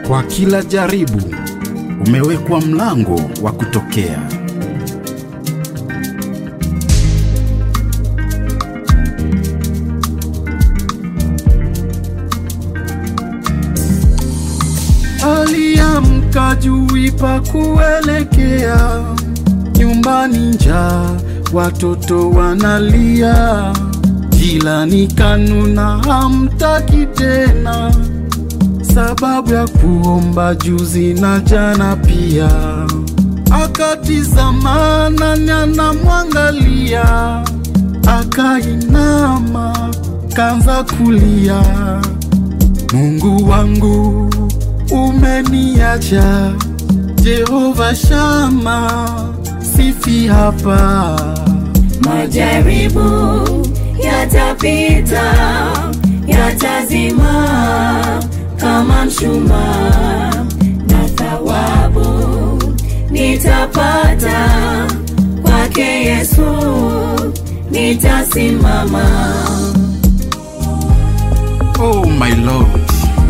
Kwa kila jaribu umewekwa mlango wa kutokea. Aliamka juu pa kuelekea nyumbani, njaa, watoto wanalia, jirani kanuna hamtaki tena, sababu ya kuomba juzi na jana pia. Akatizama nani anamwangalia, akainama kaanza kulia, Mungu wangu umeniacha, Jehova Shama sifi hapa. Majaribu yatapita, yatazima kama mshumaa, na thawabu nitapata kwake Yesu, nitasimama. Oh my Lord,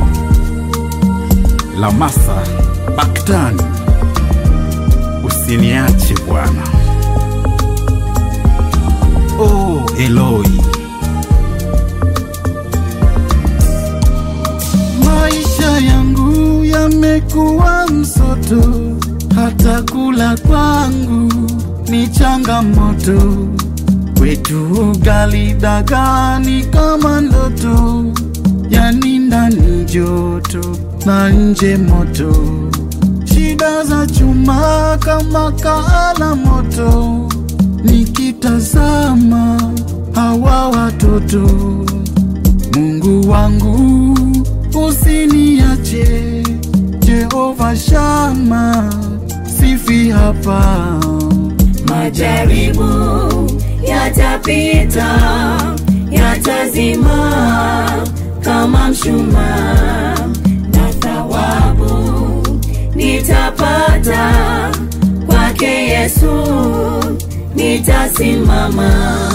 Lamasa Baktani, usiniache Bwana. Oh Eloi, maisha yangu yamekuwa msoto, hata kula kwangu ni changamoto, kwetu ugali dagani kama ndoto, yani ndani joto na nje moto, shida za chuma kama kaala moto, nikitazama hawa watoto. Mungu wangu usiniache, Jehova Shama sifi hapa. Majaribu yatapita, yatazima kama mshumaa, na thawabu nitapata kwake Yesu, nitasimama.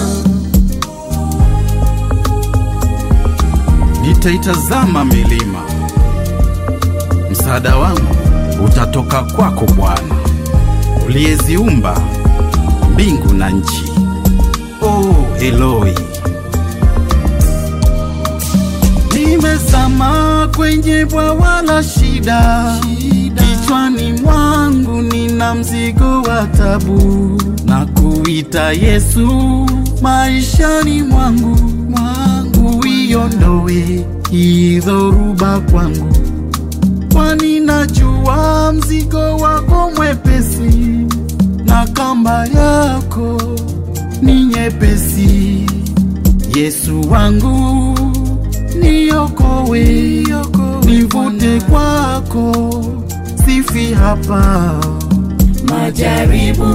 Nitaitazama milima, msaada wangu utatoka kwako Bwana, uliyeziumba mbingu na nchi. Oh Eloi, nimezama kwenye bwawa la shida, kichwani mwangu nina mzigo wa tabu, na kuita Yesu maishani mwangu, uiondoe hii dhoruba kwangu, kwani najua mzigo wako mwepesi, na kamba yako ni nyepesi. Yesu wangu niokowe, nivute kwako sifi hapa. Majaribu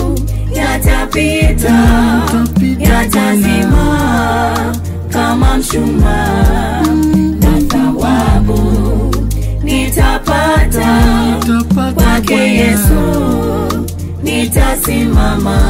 yatapita, yatazima kama mshumaa, na thawabu nitapata kwake Yesu, nitasimama.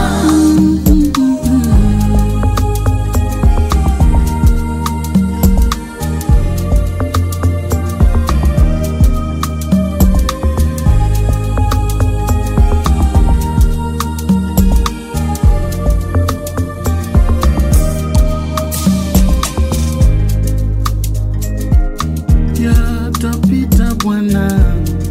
Yatapita Bwana.